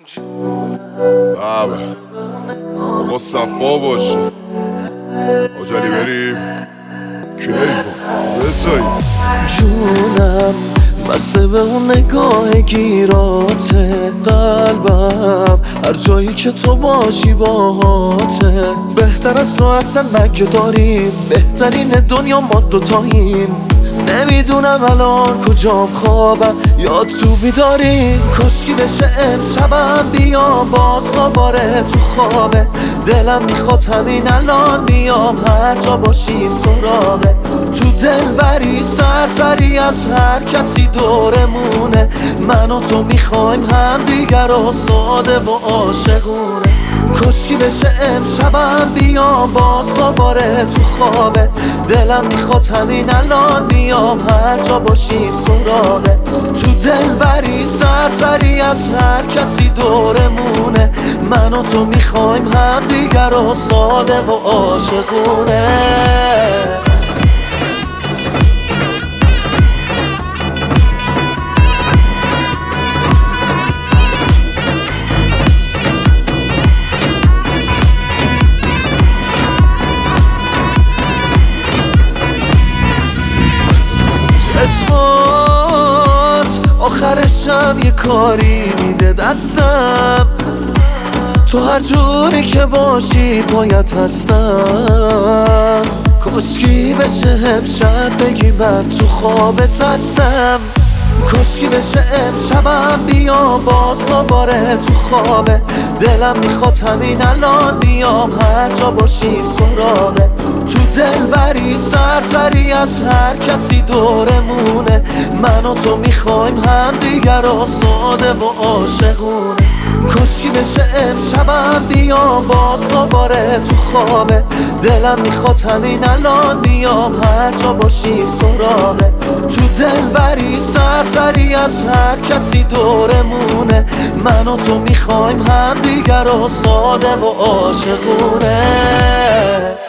بابا آقا صفا باشه آجالی بریم کیف بسایی جونم بسته به اون نگاه گیرات قلبم هر جایی که تو باشی باهاته بهتر از تو اصلا مگه داریم بهترین دنیا ما دوتاییم نمیدونم الان کجام خوابم یا تو بیداریم کشکی بشه امشبم بیام باز دوباره تو خوابه دلم میخواد همین الان بیام هر جا باشی سراغه تو دل بری سرتری از هر کسی دورمونه من و تو میخوایم هم دیگر رو ساده و عاشقونه کشکی بشه امشبم بیام باز دوباره تو خوابه دلم میخواد همین الان بیام هر جا باشی سراغه تو دل بری سرتری از هر کسی دورمونه من و تو میخوایم هم دیگر رو ساده و عاشقونه چشمات آخرشم یه کاری میده دستم تو هر جوری که باشی پایت هستم کشکی بشه امشب بگی من تو خوابت هستم کشکی بشه امشبم بیام باز دوباره تو خوابه دلم میخواد همین الان بیام هر جا باشی سراغه تو دل بری سرتری از هر کسی دورمونه من و تو میخوایم هم دیگر رو ساده و عاشقونه کشکی بشه امشبم بیام باز دوباره تو خوابه دلم میخواد همین الان بیام هر جا باشی سراغه تو دل بری سرتری از هر کسی دورمونه من و تو میخوایم هم دیگر رو ساده و عاشقونه